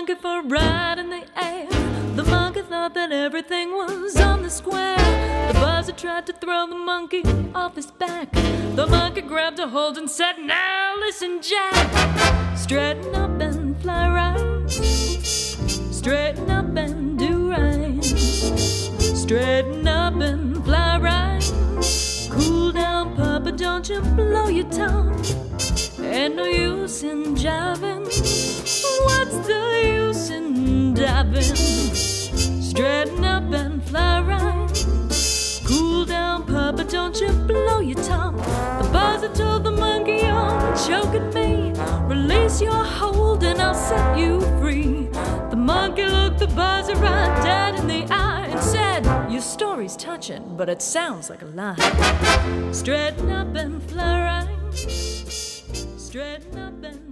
monkey for a ride in the air. The monkey thought that everything was on the square. The buzzer tried to throw the monkey off his back. The monkey grabbed a hold and said, "Now listen, Jack. Straighten up and fly right. Straighten up and do right. Straighten up and fly right. Cool down, Papa, don't you blow your tongue. Ain't no use in jiving. What's the use in diving? Straighten up and fly right. Cool down, Papa, don't you blow your tongue." The buzzer told the monkey, "You're choking me. Release your hold and I'll set you free." The monkey looked the buzzer right dead in the eye and said, "Your story's touching, but it sounds like a lie. Straighten up and fly right. Straighten up and